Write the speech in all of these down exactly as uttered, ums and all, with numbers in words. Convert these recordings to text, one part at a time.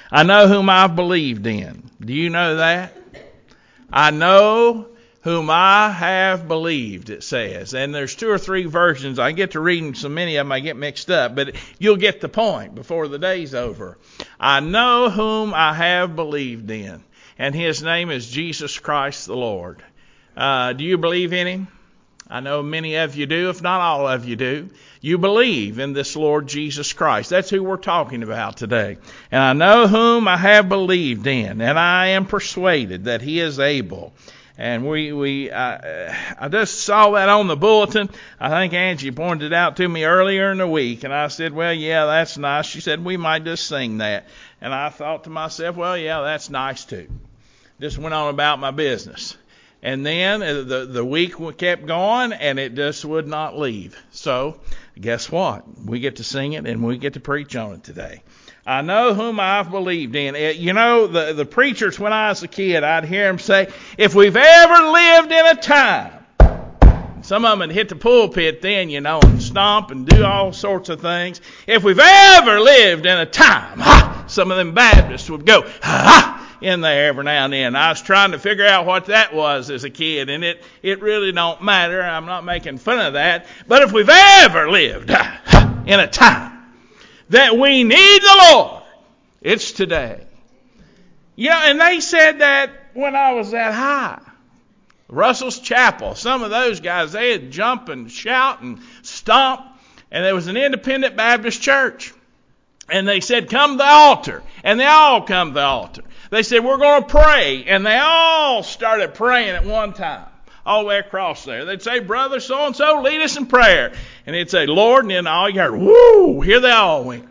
I know whom I've believed in. Do you know that? I know whom I have believed, it says. And there's two or three versions. I get to reading so many of them I get mixed up, but you'll get the point before the day's over. I know whom I have believed in, and his name is Jesus Christ the Lord. Uh, do you believe in him? I know many of you do, if not all of you do. You believe in this Lord Jesus Christ. That's who we're talking about today. And I know whom I have believed in, and I am persuaded that he is able. And we, we, uh, I just saw that on the bulletin. I think Angie pointed it out to me earlier in the week, and I said, well, yeah, that's nice. She said, we might just sing that. And I thought to myself, well, yeah, that's nice too. Just went on about my business. And then the the week kept going, and it just would not leave. So guess what? We get to sing it, and we get to preach on it today. I know whom I've believed in. You know, the, the preachers, when I was a kid, I'd hear them say, if we've ever lived in a time. Some of them would hit the pulpit then, you know, and stomp and do all sorts of things. If we've ever lived in a time, ha! Some of them Baptists would go, ha! In there every now and then. I was trying to figure out what that was as a kid, and it, it really don't matter. I'm not making fun of that. But if we've ever lived in a time that we need the Lord, it's today. You know, and they said that when I was that high. Russell's Chapel, some of those guys, they'd jump and shout and stomp, and there was an independent Baptist church. And they said, come to the altar. And they all come to the altar. They said, we're going to pray. And they all started praying at one time, all the way across there. They'd say, brother so-and-so, lead us in prayer. And they'd say, Lord, and then all you heard, whoo, here they all went.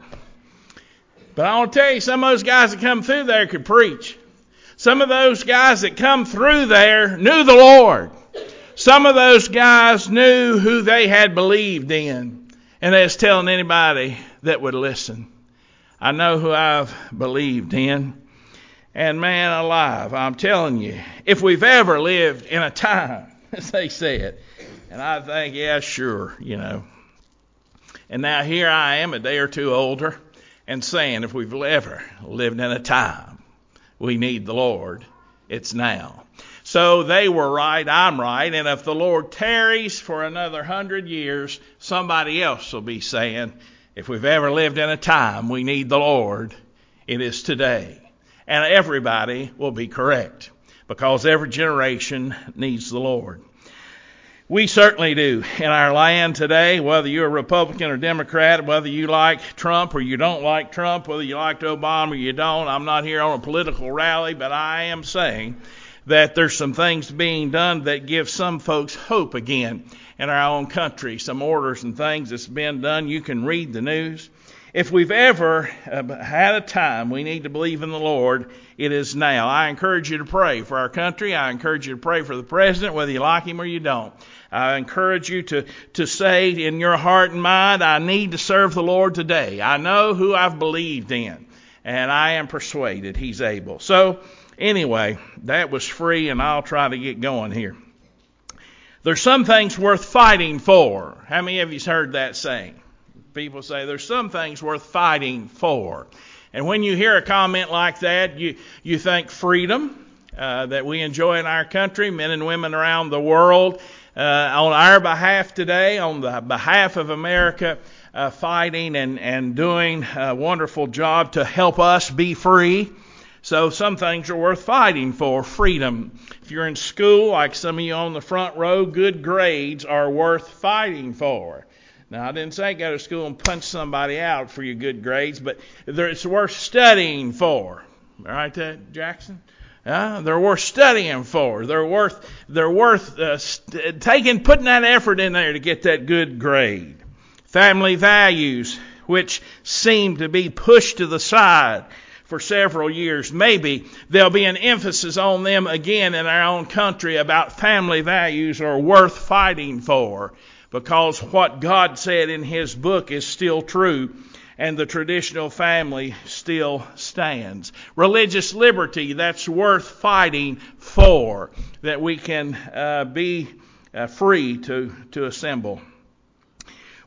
But I want to tell you, some of those guys that come through there could preach. Some of those guys that come through there knew the Lord. Some of those guys knew who they had believed in. And they was telling anybody that would listen. I know who I've believed in. And man alive, I'm telling you, if we've ever lived in a time, as they said, and I think, yeah, sure, you know. And now here I am, a day or two older, and saying if we've ever lived in a time we need the Lord, it's now. So they were right, I'm right, and if the Lord tarries for another hundred years, somebody else will be saying, if we've ever lived in a time we need the Lord, it is today. And everybody will be correct, because every generation needs the Lord. We certainly do in our land today, whether you're a Republican or Democrat, whether you like Trump or you don't like Trump, whether you liked Obama or you don't. I'm not here on a political rally, but I am saying that there's some things being done that give some folks hope again in our own country. Some orders and things that's been done. You can read the news. If we've ever had a time we need to believe in the Lord, it is now. I encourage you to pray for our country. I encourage you to pray for the president, whether you like him or you don't. I encourage you to, to say in your heart and mind, I need to serve the Lord today. I know who I've believed in, and I am persuaded he's able. So, anyway, that was free, and I'll try to get going here. There's some things worth fighting for. How many of you heard that saying? People say there's some things worth fighting for. And when you hear a comment like that, you, you think freedom uh, that we enjoy in our country, men and women around the world, uh, on our behalf today, on the behalf of America, uh, fighting and, and doing a wonderful job to help us be free. So some things are worth fighting for. Freedom. If you're in school, like some of you on the front row, good grades are worth fighting for. Now, I didn't say go to school and punch somebody out for your good grades, but it's worth studying for. All right, that Jackson? Uh, they're worth studying for. They're worth they're worth uh, st- taking putting that effort in there to get that good grade. Family values, which seem to be pushed to the side for several years. Maybe there'll be an emphasis on them again in our own country about family values are worth fighting for, because what God said in His book is still true, and the traditional family still stands. Religious liberty, that's worth fighting for, that we can uh, be uh, free to, to assemble.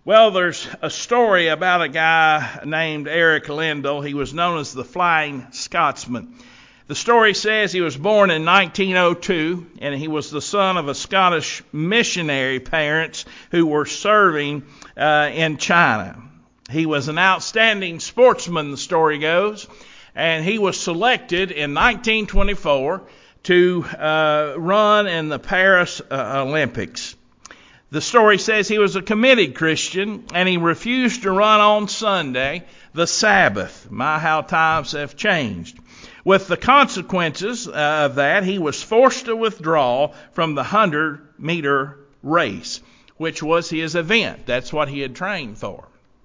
Well, there's a story about a guy named Eric Lindell. He was known as the Flying Scotsman. The story says he was born in nineteen oh two, and he was the son of a Scottish missionary parents who were serving uh, in China. He was an outstanding sportsman, the story goes, and he was selected in nineteen twenty-four to uh, run in the Paris uh, Olympics. The story says he was a committed Christian, and he refused to run on Sunday, the Sabbath. My, how times have changed. With the consequences of that, he was forced to withdraw from the hundred-meter race, which was his event. That's what he had trained for.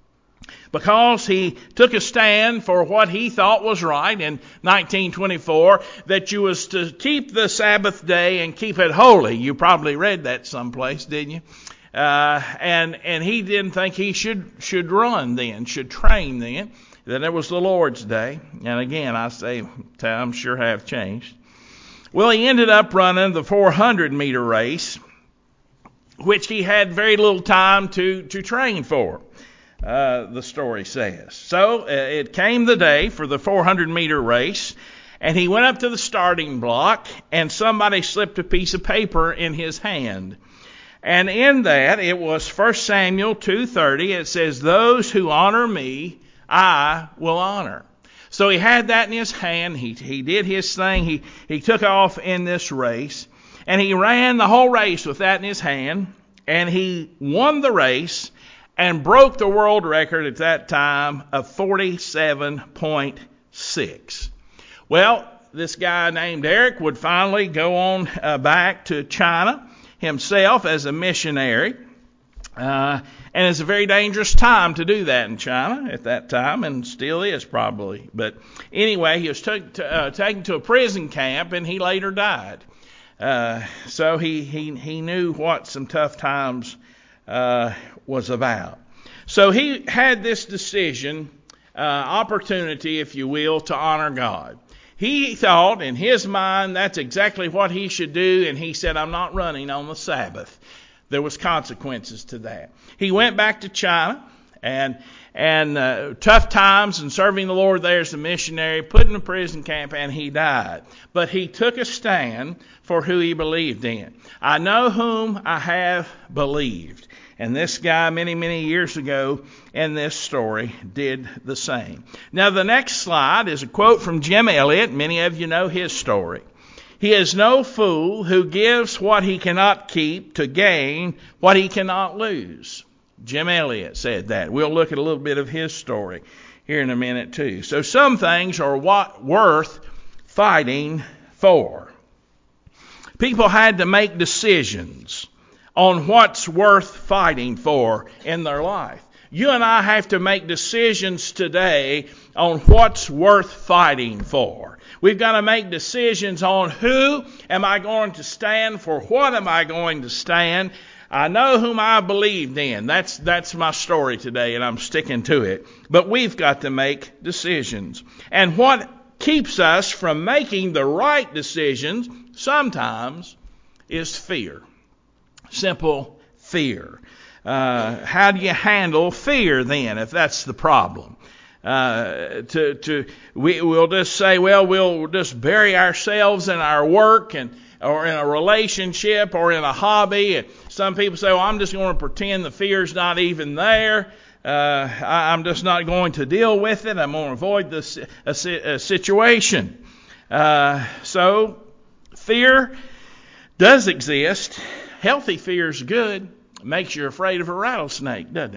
Because he took a stand for what he thought was right in nineteen twenty-four, that you was to keep the Sabbath day and keep it holy. You probably read that someplace, didn't you? Uh, and and he didn't think he should should run then, should train then. That it was the Lord's day. And again, I say, times sure have changed. Well, he ended up running the four hundred meter race, which he had very little time to, to train for, uh, the story says. So uh, it came the day for the four hundred meter race, and he went up to the starting block, and somebody slipped a piece of paper in his hand. And in that, it was First Samuel two thirty. It says, "Those who honor me, I will honor." So he had that in his hand. He he did his thing. He he took off in this race, and he ran the whole race with that in his hand, and he won the race and broke the world record at that time of forty-seven point six. Well, this guy named Eric would finally go on uh, back to China himself as a missionary. Uh, and it's a very dangerous time to do that in China at that time, and still is probably. But anyway, he was took to, uh, taken to a prison camp, and he later died. Uh, so he, he, he knew what some tough times uh, was about. So he had this decision, uh, opportunity, if you will, to honor God. He thought in his mind that's exactly what he should do, and he said, "I'm not running on the Sabbath." There was consequences to that. He went back to China, and and uh, tough times and serving the Lord there as a missionary, put in a prison camp, and he died. But he took a stand for who he believed in. I know whom I have believed. And this guy many, many years ago in this story did the same. Now the next slide is a quote from Jim Elliot. Many of you know his story. "He is no fool who gives what he cannot keep to gain what he cannot lose." Jim Elliot said that. We'll look at a little bit of his story here in a minute too. So some things are what worth fighting for. People had to make decisions on what's worth fighting for in their life. You and I have to make decisions today on what's worth fighting for. We've got to make decisions on who am I going to stand for, what am I going to stand. I know whom I believed in. That's that's my story today, and I'm sticking to it. But we've got to make decisions. And what keeps us from making the right decisions sometimes is fear. Simple fear. Uh, how do you handle fear then, if that's the problem? Uh, to, to, we, we'll just say, well, we'll just bury ourselves in our work and, or in a relationship or in a hobby. And some people say, well, I'm just going to pretend the fear's not even there. Uh, I, I'm just not going to deal with it. I'm going to avoid this a, a situation. Uh, so fear does exist. Healthy fear is good. It makes you afraid of a rattlesnake, doesn't it?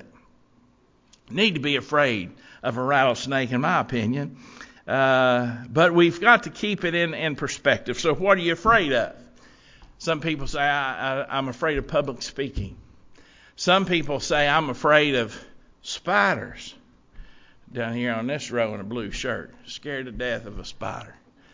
Need to be afraid of a rattlesnake, in my opinion. Uh, but we've got to keep it in, in perspective. So what are you afraid of? Some people say, I, I, I'm afraid of public speaking. Some people say, I'm afraid of spiders. Down here on this row in a blue shirt. Scared to death of a spider.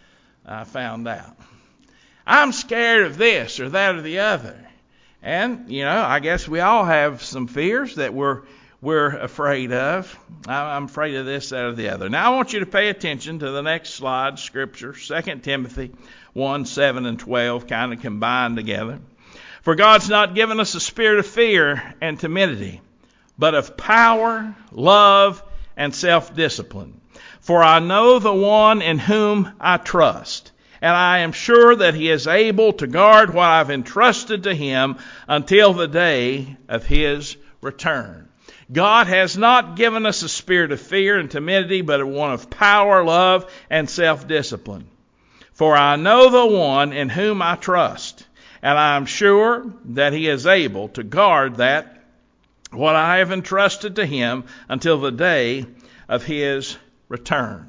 I found out. I'm scared of this or that or the other. And, you know, I guess we all have some fears that we're we're afraid of. I'm afraid of this, that, or the other. Now I want you to pay attention to the next slide, Scripture, Second Timothy one, seven, and twelve, kind of combined together. For God's not given us a spirit of fear and timidity, but of power, love, and self-discipline. For I know the one in whom I trust, and I am sure that he is able to guard what I've entrusted to him until the day of his return. God has not given us a spirit of fear and timidity, but one of power, love, and self-discipline. For I know the one in whom I trust, and I am sure that he is able to guard that what I have entrusted to him until the day of his return.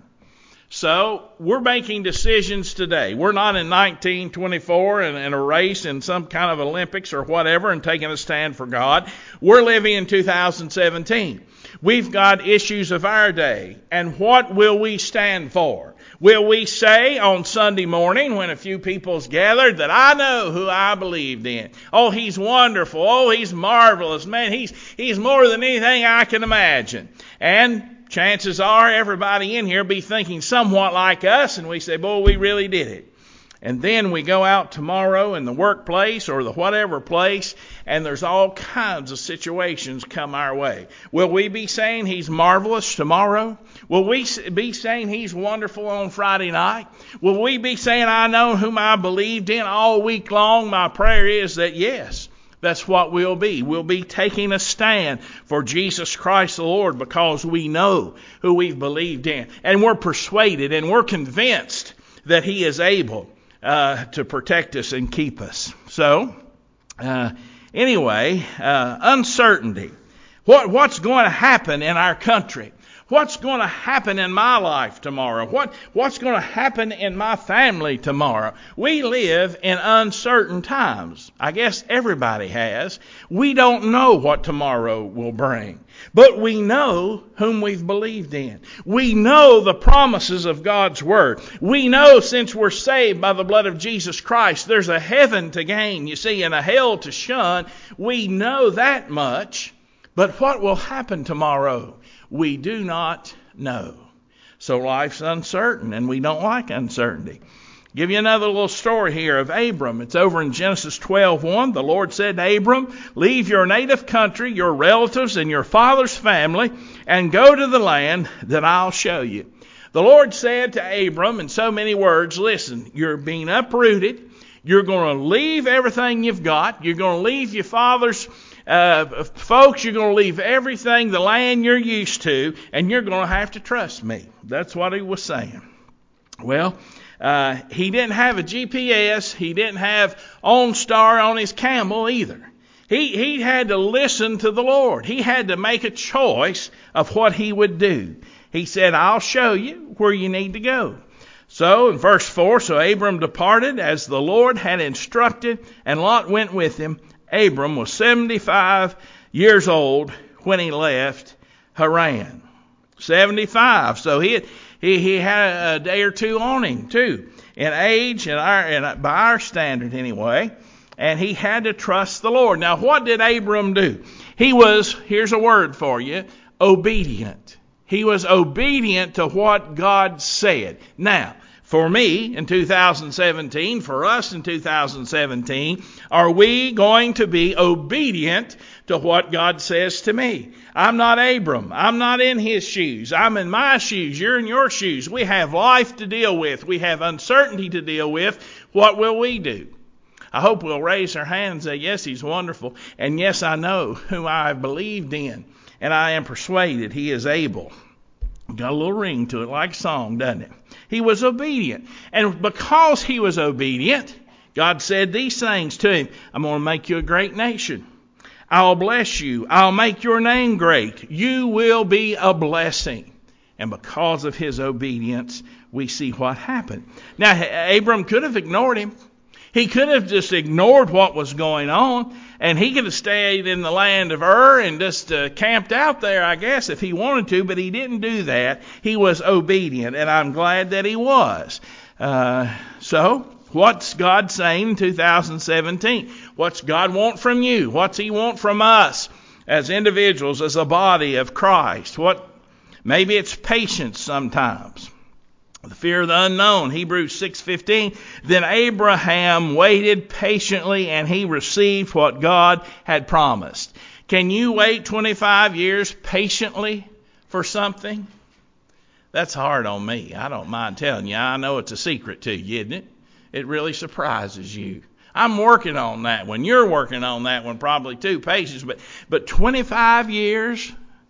So we're making decisions today. We're not in nineteen twenty-four in, in a race in some kind of Olympics or whatever and taking a stand for God. We're living in two thousand seventeen. We've got issues of our day. And what will we stand for? Will we say on Sunday morning when a few people's gathered that I know who I believed in? Oh, he's wonderful. Oh, he's marvelous. Man, he's, he's more than anything I can imagine. And chances are everybody in here be thinking somewhat like us, and we say, boy, we really did it. And then we go out tomorrow in the workplace or the whatever place, and there's all kinds of situations come our way. Will we be saying he's marvelous tomorrow? Will we be saying he's wonderful on Friday night? Will we be saying I know whom I believed in all week long? My prayer is that yes. That's what we'll be. We'll be taking a stand for Jesus Christ the Lord because we know who we've believed in. And we're persuaded and we're convinced that he is able uh, to protect us and keep us. So, uh, anyway, uh, uncertainty. What, what's going to happen in our country? What's going to happen in my life tomorrow? What, what's going to happen in my family tomorrow? We live in uncertain times. I guess everybody has. We don't know what tomorrow will bring. But we know whom we've believed in. We know the promises of God's Word. We know since we're saved by the blood of Jesus Christ, there's a heaven to gain, you see, and a hell to shun. We know that much. But what will happen tomorrow? We do not know. So life's uncertain, and we don't like uncertainty. Give you another little story here of Abram. It's over in Genesis twelve one. The Lord said to Abram, leave your native country, your relatives, and your father's family, and go to the land that I'll show you. The Lord said to Abram in so many words, listen, you're being uprooted. You're going to leave everything you've got. You're going to leave your father's Uh, folks, you're going to leave everything, the land you're used to, and you're going to have to trust me. That's what he was saying. Well, uh, he didn't have a G P S. He didn't have OnStar on his camel either. He, he had to listen to the Lord. He had to make a choice of what he would do. He said, I'll show you where you need to go. So in verse four, so Abram departed as the Lord had instructed, and Lot went with him. Abram was seventy-five years old when he left Haran. seventy-five. So he had, he, he had a day or two on him too, in age and our and by our standard anyway. And he had to trust the Lord. Now, what did Abram do? He was, here's a word for you, obedient. He was obedient to what God said. Now, for me in two thousand seventeen, for us in two thousand seventeen, are we going to be obedient to what God says to me? I'm not Abram. I'm not in his shoes. I'm in my shoes. You're in your shoes. We have life to deal with. We have uncertainty to deal with. What will we do? I hope we'll raise our hands and say, yes, he's wonderful. And yes, I know whom I have believed in. And I am persuaded he is able. Got a little ring to it, like a song, doesn't it? He was obedient. And because he was obedient, God said these things to him. I'm going to make you a great nation. I'll bless you. I'll make your name great. You will be a blessing. And because of his obedience, we see what happened. Now, Abram could have ignored him. He could have just ignored what was going on, and he could have stayed in the land of Ur and just uh, camped out there, I guess, if he wanted to, but he didn't do that. He was obedient, and I'm glad that he was. Uh, so, what's God saying in two thousand seventeen? What's God want from you? What's he want from us as individuals, as a body of Christ? What? Maybe it's patience sometimes. The fear of the unknown, Hebrews six fifteen. Then Abraham waited patiently, and he received what God had promised. Can you wait twenty-five years patiently for something? That's hard on me. I don't mind telling you. I know it's a secret to you, isn't it? It really surprises you. I'm working on that one. You're working on that one probably too, patience. But but twenty-five years,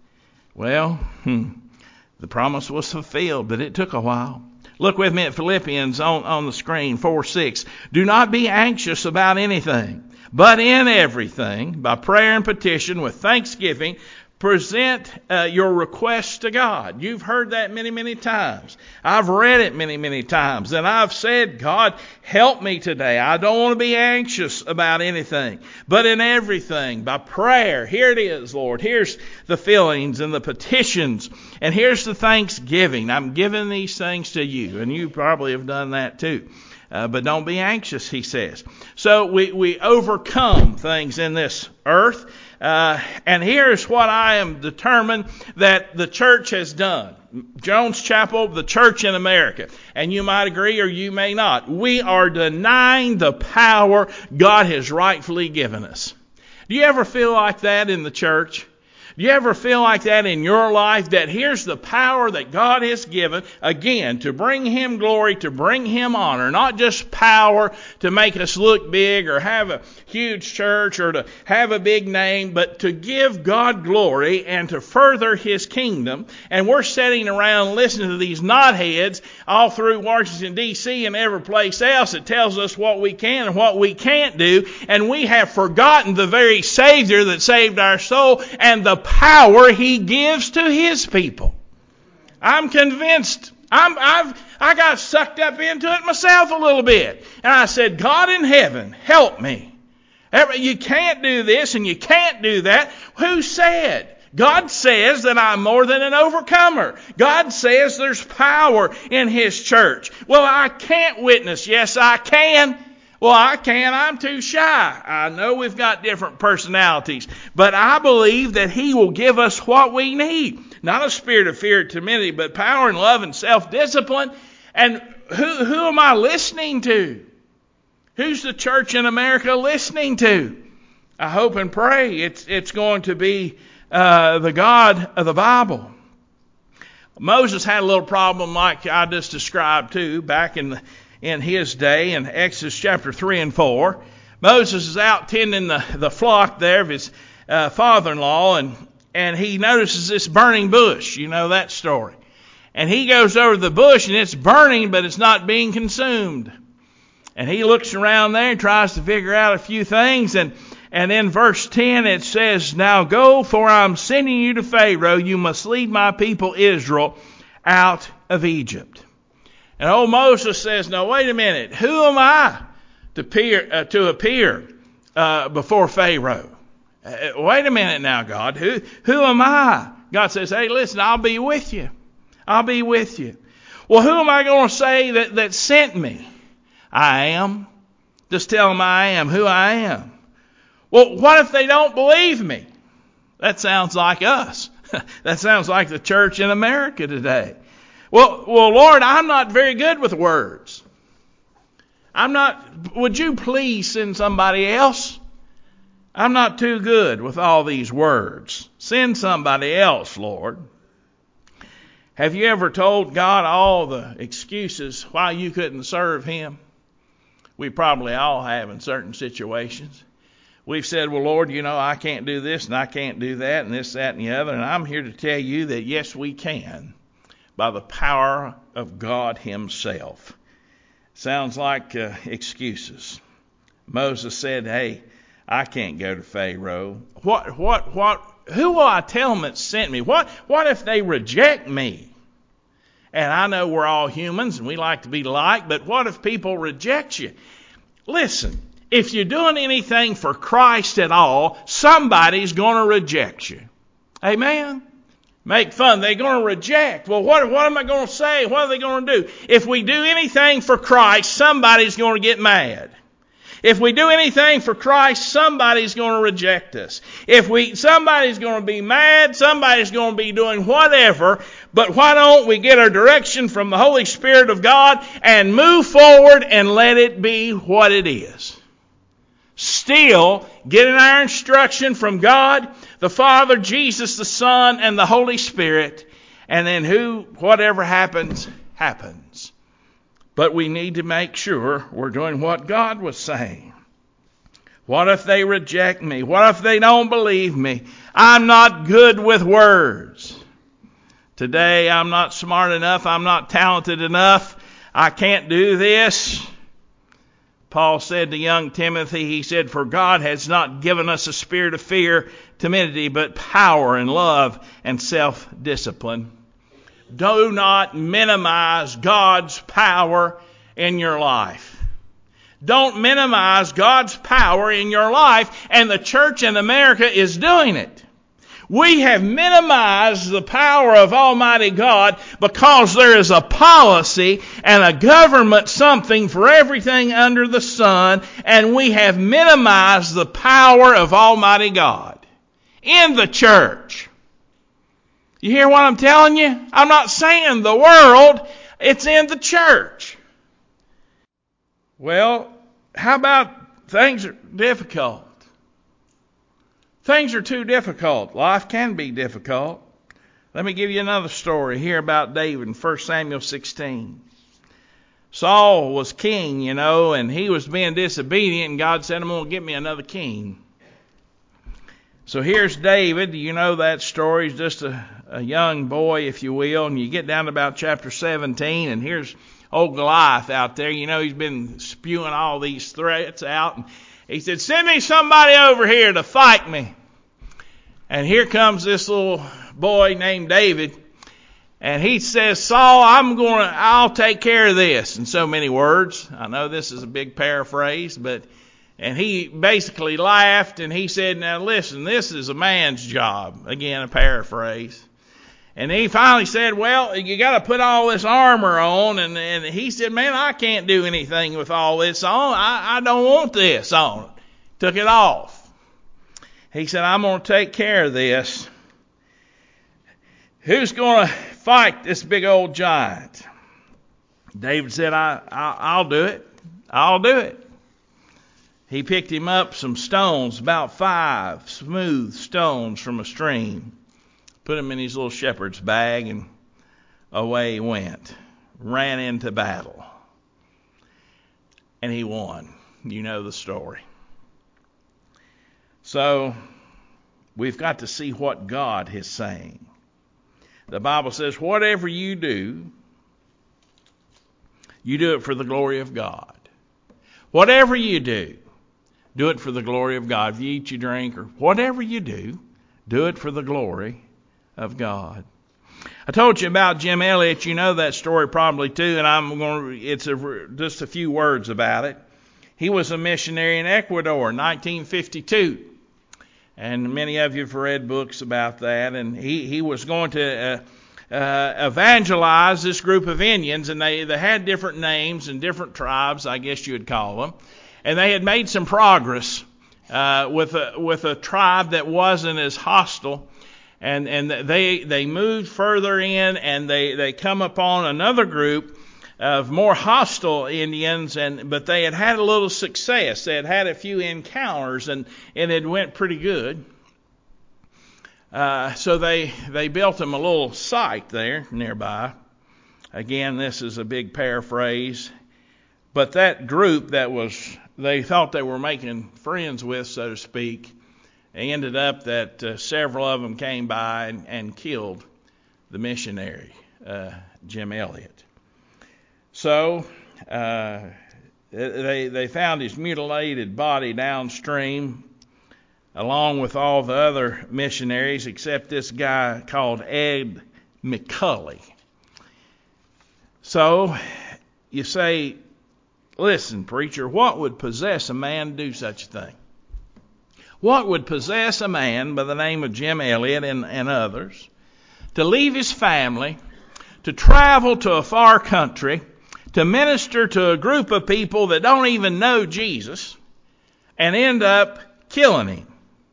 well, hmm, the promise was fulfilled, but it took a while. Look with me at Philippians on, on the screen, four six. Do not be anxious about anything, but in everything, by prayer and petition, with thanksgiving, present uh, your requests to God. You've heard that many, many times. I've read it many, many times. And I've said, God, help me today. I don't want to be anxious about anything, but in everything, by prayer. Here it is, Lord. Here's the feelings and the petitions. And here's the thanksgiving. I'm giving these things to you. And you probably have done that too. Uh, but don't be anxious, he says. So we, we overcome things in this earth. Uh, and here's what I am determined that the church has done. Jones Chapel, the church in America. And you might agree or you may not. We are denying the power God has rightfully given us. Do you ever feel like that in the church? Do you ever feel like that in your life, that here's the power that God has given, again, to bring Him glory, to bring Him honor, not just power to make us look big or have a huge church or to have a big name, but to give God glory and to further His kingdom. And we're sitting around listening to these knotheads all through Washington, D C and every place else that tells us what we can and what we can't do, and we have forgotten the very Savior that saved our soul and the power He gives to His people. I'm convinced. I'm, I've I got sucked up into it myself a little bit, and I said, God in heaven, help me. You can't do this and you can't do that. Who said? God says that I'm more than an overcomer. God says there's power in His church. Well, I can't witness. Yes, I can. Well, I can't. I'm too shy. I know we've got different personalities, but I believe that He will give us what we need. Not a spirit of fear or timidity, but power and love and self-discipline. And who, who am I listening to? Who's the church in America listening to? I hope and pray it's, it's going to be uh, the God of the Bible. Moses had a little problem like I just described too, back in the in his day, in Exodus chapter three and four. Moses is out tending the, the flock there of his uh, father-in-law, and, and he notices this burning bush. You know that story. And he goes over to the bush, and it's burning, but it's not being consumed. And he looks around there and tries to figure out a few things, and, and in verse ten it says, Now go, for I'm sending you to Pharaoh. You must lead my people Israel out of Egypt. And old Moses says, now wait a minute, who am I to appear, uh, to appear uh, before Pharaoh? Uh, wait a minute now, God, who, who am I? God says, hey, listen, I'll be with you. I'll be with you. Well, who am I going to say that, that sent me? I am. Just tell them I am who I am. Well, what if they don't believe me? That sounds like us. That sounds like the church in America today. Well, well, Lord, I'm not very good with words. I'm not, would you please send somebody else? I'm not too good with all these words. Send somebody else, Lord. Have you ever told God all the excuses why you couldn't serve Him? We probably all have in certain situations. We've said, well, Lord, you know, I can't do this and I can't do that and this, that, and the other. And I'm here to tell you that, yes, we can. By the power of God Himself. Sounds like uh, excuses. Moses said, hey, I can't go to Pharaoh. What, what, what, who will I tell them that sent me? What, what if they reject me? And I know we're all humans and we like to be liked, but what if people reject you? Listen, if you're doing anything for Christ at all, somebody's going to reject you. Amen? Make fun. They're going to reject. Well, what, what am I going to say? What are they going to do? If we do anything for Christ, somebody's going to get mad. If we do anything for Christ, somebody's going to reject us. If we, somebody's going to be mad, somebody's going to be doing whatever. But why don't we get our direction from the Holy Spirit of God and move forward and let it be what it is? Still getting our instruction from God, The Father, Jesus, the Son, and the Holy Spirit. And then who, whatever happens, happens. But we need to make sure we're doing what God was saying. What if they reject me? What if they don't believe me? I'm not good with words. Today I'm not smart enough. I'm not talented enough. I can't do this. Paul said to young Timothy, he said, for God has not given us a spirit of fear, timidity, but power and love and self-discipline. Do not minimize God's power in your life. Don't minimize God's power in your life, and the church in America is doing it. We have minimized the power of Almighty God because there is a policy and a government something for everything under the sun, and we have minimized the power of Almighty God in the church. You hear what I'm telling you? I'm not saying the world, it's in the church. Well, how about things are difficult? Things are too difficult. Life can be difficult. Let me give you another story here about David in First Samuel sixteen. Saul was king, you know, and he was being disobedient, and God said, I'm going to get me another king. So here's David. You know that story. He's just a, a young boy, if you will, and you get down to about chapter seventeen, and here's old Goliath out there. You know, he's been spewing all these threats out, and he said, send me somebody over here to fight me. And here comes this little boy named David. And he says, Saul, I'm going to, I'll take care of this. In so many words. I know this is a big paraphrase, but, and he basically laughed and he said, now listen, this is a man's job. Again, a paraphrase. And he finally said, well, you got to put all this armor on. And, and he said, man, I can't do anything with all this on. I, I don't want this on. Took it off. He said, I'm going to take care of this. Who's going to fight this big old giant? David said, I, I, I'll do it. I'll do it. He picked him up some stones, about five smooth stones from a stream. Put him in his little shepherd's bag, and away he went. Ran into battle. And he won. You know the story. So, we've got to see what God is saying. The Bible says, whatever you do, you do it for the glory of God. Whatever you do, do it for the glory of God. If you eat, you drink, or whatever you do, do it for the glory of God. I told you about Jim Elliot. You know that story probably too, and I'm going to, it's a, just a few words about it. He was a missionary in Ecuador in nineteen fifty-two. And many of you have read books about that. And he, he was going to uh, uh, evangelize this group of Indians, and they, they had different names and different tribes, I guess you would call them. And they had made some progress uh, with a with a tribe that wasn't as hostile. And and they they moved further in, and they, they come upon another group of more hostile Indians, and but they had had a little success. They had had a few encounters, and, and it went pretty good. Uh, so they, they built them a little site there nearby. Again, this is a big paraphrase. But that group that was, they thought they were making friends with, so to speak, it ended up that uh, several of them came by and, and killed the missionary, uh, Jim Elliot. So uh, they they found his mutilated body downstream, along with all the other missionaries, except this guy called Ed McCully. So you say, listen, preacher, what would possess a man to do such a thing? What would possess a man by the name of Jim Elliot and, and others to leave his family, to travel to a far country, to minister to a group of people that don't even know Jesus, and end up killing him?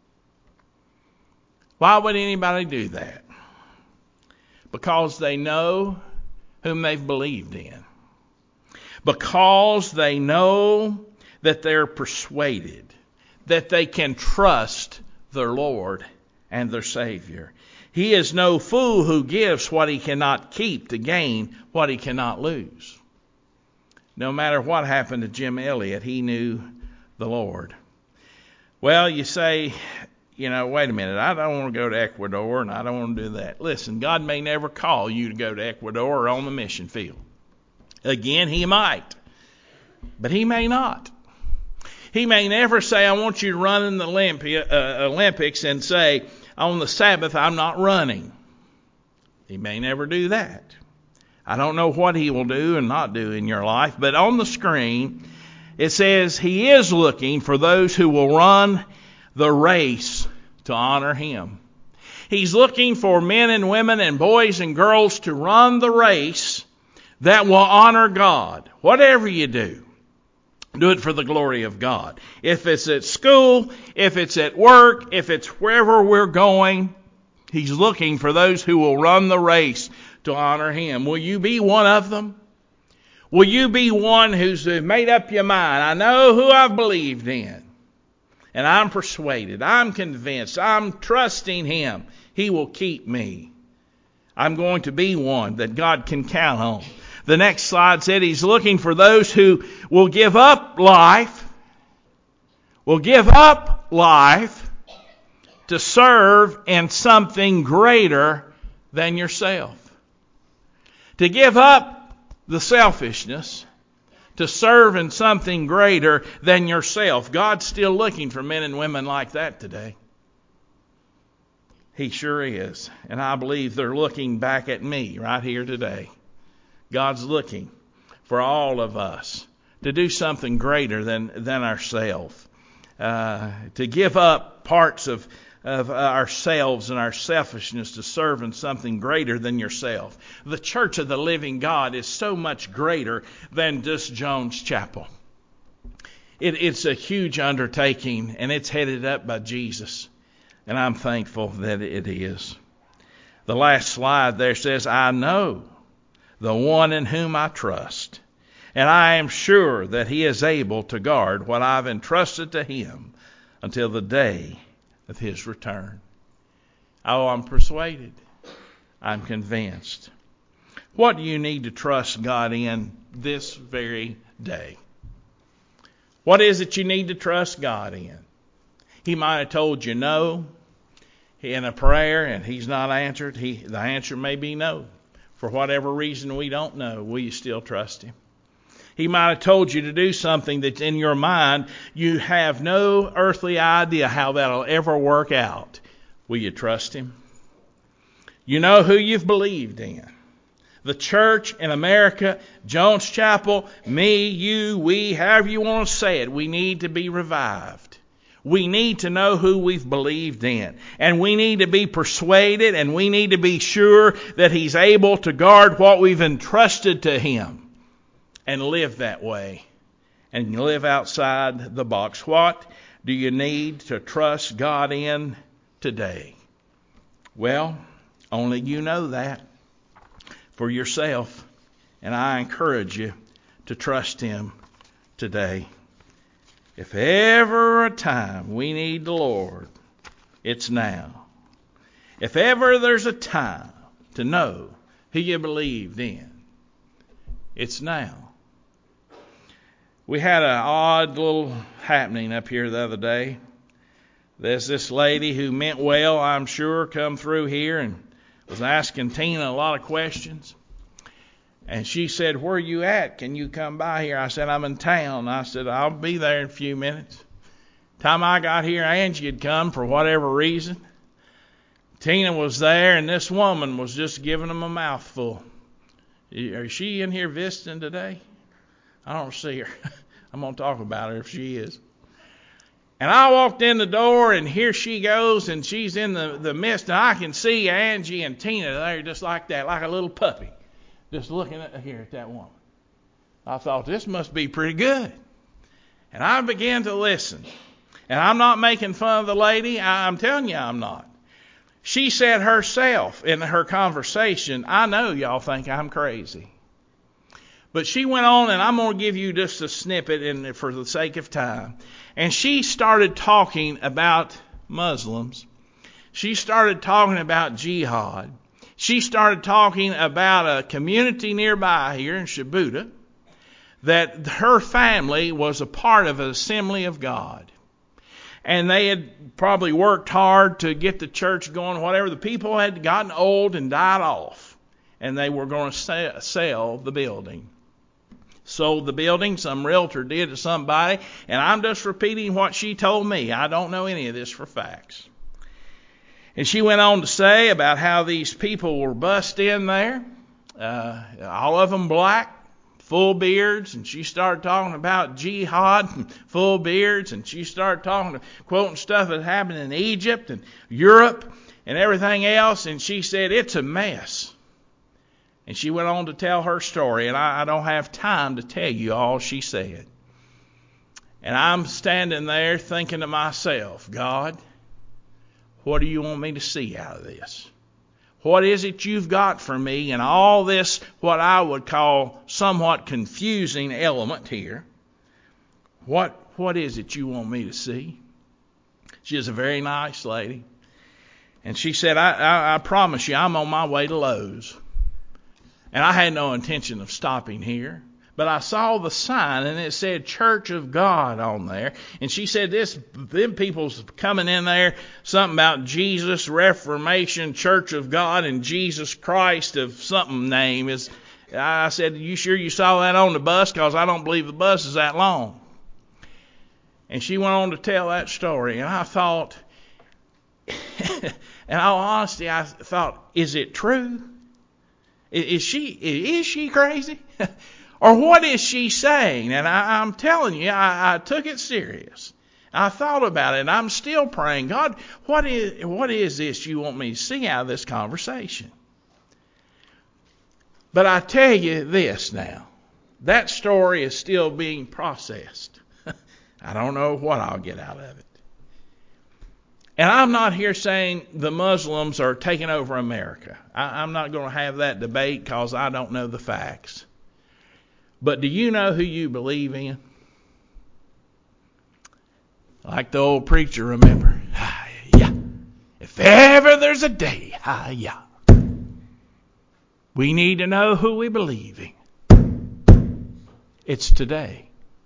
Why would anybody do that? Because they know whom they've believed in. Because they know that they're persuaded that they can trust their Lord and their Savior. He is no fool who gives what he cannot keep to gain what he cannot lose. No matter what happened to Jim Elliot, he knew the Lord. Well, you say, you know, wait a minute, I don't want to go to Ecuador and I don't want to do that. Listen, God may never call you to go to Ecuador or on the mission field. Again, he might, but he may not. He may never say, I want you to run in the Olympia, uh, Olympics and say, on the Sabbath, I'm not running. He may never do that. I don't know what he will do and not do in your life, but on the screen, it says he is looking for those who will run the race to honor him. He's looking for men and women and boys and girls to run the race that will honor God. Whatever you do, do it for the glory of God. If it's at school, if it's at work, if it's wherever we're going, he's looking for those who will run the race to honor him. Will you be one of them? Will you be one who's made up your mind? I know who I've believed in. And I'm persuaded. I'm convinced. I'm trusting him. He will keep me. I'm going to be one that God can count on. The next slide said he's looking for those who will give up life, will give up life to serve in something greater than yourself. To give up the selfishness, to serve in something greater than yourself. God's still looking for men and women like that today. He sure is. And I believe they're looking back at me right here today. God's looking for all of us to do something greater than, than ourselves. Uh, to give up parts of, of ourselves and our selfishness to serve in something greater than yourself. The Church of the Living God is so much greater than just Jones Chapel. It, it's a huge undertaking, and it's headed up by Jesus. And I'm thankful that it is. The last slide there says, I know the one in whom I trust, and I am sure that he is able to guard what I've entrusted to him until the day of his return. Oh, I'm persuaded. I'm convinced. What do you need to trust God in this very day? What is it you need to trust God in? He might have told you no in a prayer and he's not answered. He, the answer may be no. For whatever reason we don't know, will you still trust him? He might have told you to do something that's in your mind. You have no earthly idea how that'll ever work out. Will you trust him? You know who you've believed in. The church in America, Jones Chapel, me, you, we, however you want to say it, we need to be revived. We need to know who we've believed in. And we need to be persuaded and we need to be sure that he's able to guard what we've entrusted to him. And live that way. And live outside the box. What do you need to trust God in today? Well, only you know that for yourself. And I encourage you to trust him today. If ever a time we need the Lord, it's now. If ever there's a time to know who you believed in, it's now. We had an odd little happening up here the other day. There's this lady who meant well, I'm sure, come through here and was asking Tina a lot of questions. And she said, where are you at? Can you come by here? I said, I'm in town. I said, I'll be there in a few minutes. Time I got here, Angie had come for whatever reason. Tina was there, and this woman was just giving them a mouthful. Is she in here visiting today? I don't see her. I'm going to talk about her if she is. And I walked in the door, and here she goes, and she's in the, the midst, and I can see Angie and Tina there just like that, like a little puppy, just looking at here at that woman. I thought, this must be pretty good. And I began to listen. And I'm not making fun of the lady. I, I'm telling you I'm not. She said herself in her conversation, I know y'all think I'm crazy. But she went on, and I'm going to give you just a snippet in, for the sake of time. And she started talking about Muslims. She started talking about jihad. She started talking about a community nearby here in Shubuta that her family was a part of an Assembly of God. And they had probably worked hard to get the church going, whatever. The people had gotten old and died off, and they were going to sell the building. Sold the building, some realtor did to somebody, and I'm just repeating what she told me. I don't know any of this for facts. And she went on to say about how these people were bussed in there, uh, all of them black, full beards, and she started talking about jihad and full beards, and she started talking, quoting stuff that happened in Egypt and Europe and everything else, and she said, it's a mess. And she went on to tell her story, and I, I don't have time to tell you all she said. And I'm standing there thinking to myself, God, what do you want me to see out of this? What is it you've got for me in all this, what I would call somewhat confusing element here? What what is it you want me to see? She is a very nice lady. And she said, I, I, I promise you, I'm on my way to Lowe's. And I had no intention of stopping here. But I saw the sign, and it said Church of God on there. And she said, this, them people's coming in there, something about Jesus, Reformation, Church of God, and Jesus Christ of something name. Is I said, you sure you saw that on the bus? Because I don't believe the bus is that long. And she went on to tell that story. And I thought, in all honesty, I thought, is it true? Is she, is she crazy? Or what is she saying? And I, I'm telling you, I, I took it serious. I thought about it, and I'm still praying, God, what is, what is this you want me to see out of this conversation? But I tell you this now. That story is still being processed. I don't know what I'll get out of it. And I'm not here saying the Muslims are taking over America. I, I'm not going to have that debate because I don't know the facts. But do you know who you believe in? Like the old preacher, remember? Ah, yeah. If ever there's a day, ah, yeah. We need to know who we believe in. It's today.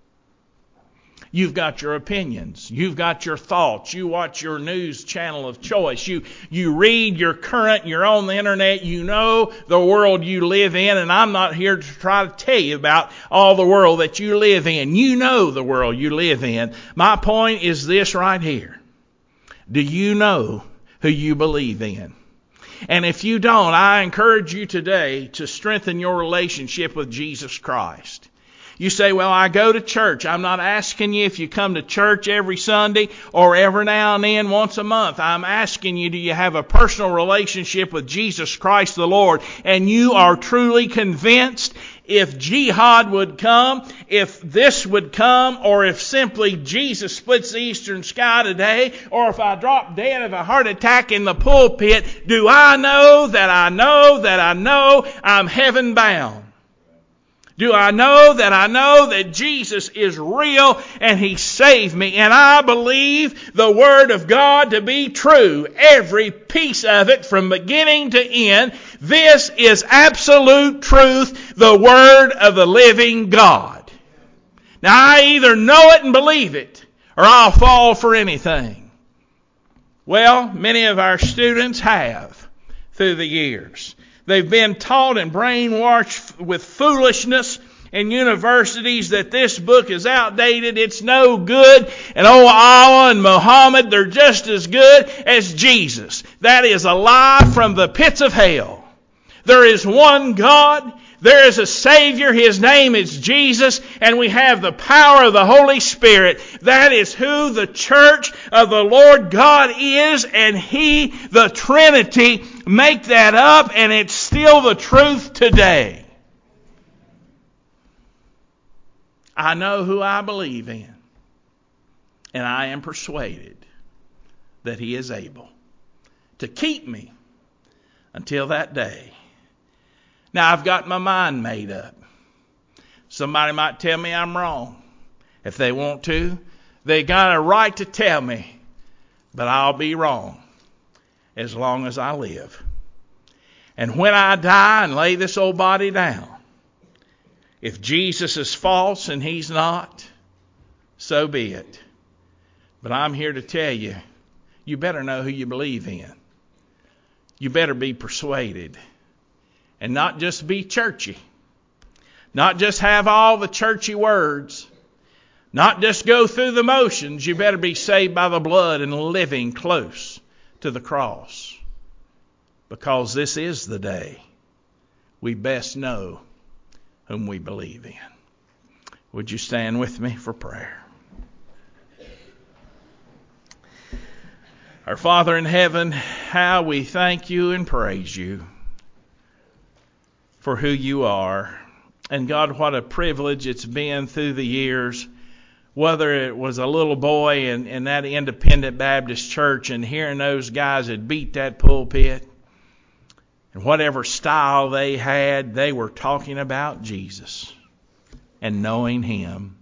You've got your opinions. You've got your thoughts. You watch your news channel of choice. You you read your current. You're on the internet. You know the world you live in. And I'm not here to try to tell you about all the world that you live in. You know the world you live in. My point is this right here. Do you know who you believe in? And if you don't, I encourage you today to strengthen your relationship with Jesus Christ. You say, well, I go to church. I'm not asking you if you come to church every Sunday or every now and then once a month. I'm asking you, do you have a personal relationship with Jesus Christ the Lord? And you are truly convinced if jihad would come, if this would come, or if simply Jesus splits the eastern sky today, or if I drop dead of a heart attack in the pulpit, do I know that I know that I know I'm heaven bound? Do I know that I know that Jesus is real and He saved me? And I believe the Word of God to be true. Every piece of it from beginning to end. This is absolute truth, the Word of the living God. Now I either know it and believe it, or I'll fall for anything. Well, many of our students have through the years. They've been taught and brainwashed with foolishness in universities that this book is outdated, it's no good, and oh, Allah and Muhammad, they're just as good as Jesus. That is a lie from the pits of hell. There is one God. There is a Savior. His name is Jesus, and we have the power of the Holy Spirit. That is who the church of the Lord God is, and He, the Trinity, make that up, and it's still the truth today. I know who I believe in, and I am persuaded that He is able to keep me until that day. Now, I've got my mind made up. Somebody might tell me I'm wrong. If they want to, they got a right to tell me, but I'll be wrong. as long as I live. And when I die and lay this old body down, if Jesus is false and he's not, so be it. But I'm here to tell you, you better know who you believe in. You better be persuaded. And not just be churchy. Not just have all the churchy words. Not just go through the motions. You better be saved by the blood and living close to the cross. Because this is the day we best know whom we believe in. Would you stand with me for prayer? Our Father in heaven, how we thank you and praise you for who you are. And God, what a privilege it's been through the years, whether it was a little boy in, in that independent Baptist church and hearing those guys that beat that pulpit, and whatever style they had, they were talking about Jesus and knowing him.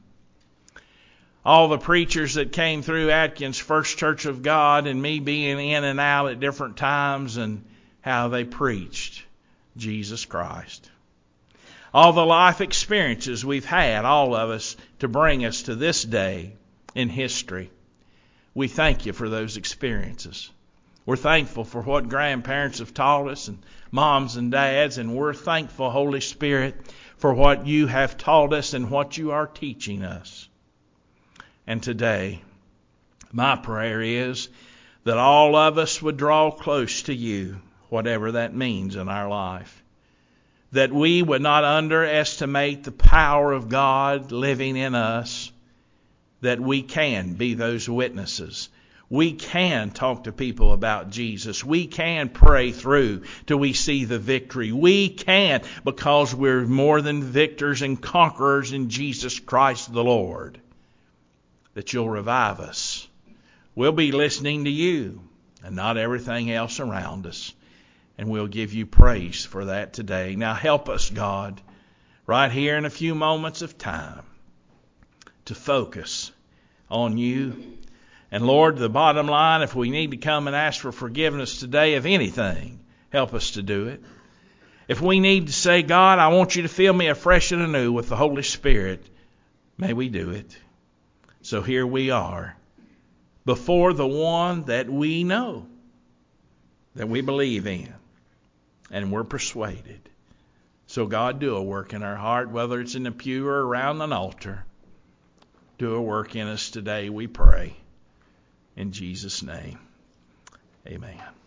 All the preachers that came through Atkins First Church of God and me being in and out at different times and how they preached Jesus Christ. All the life experiences we've had, all of us, to bring us to this day in history. We thank you for those experiences. We're thankful for what grandparents have taught us and moms and dads, and we're thankful, Holy Spirit, for what you have taught us and what you are teaching us. And today, my prayer is that all of us would draw close to you, whatever that means in our life. That we would not underestimate the power of God living in us, that we can be those witnesses. We can talk to people about Jesus. We can pray through till we see the victory. We can, because we're more than victors and conquerors in Jesus Christ the Lord. That you'll revive us. We'll be listening to you and not everything else around us. And we'll give you praise for that today. Now help us, God, right here in a few moments of time, to focus on you. And Lord, the bottom line, if we need to come and ask for forgiveness today of anything, help us to do it. If we need to say, God, I want you to fill me afresh and anew with the Holy Spirit, may we do it. So here we are, before the one that we know, that we believe in, and we're persuaded. So God, do a work in our heart, whether it's in the pew or around an altar. Do a work in us today, we pray. In Jesus' name, amen.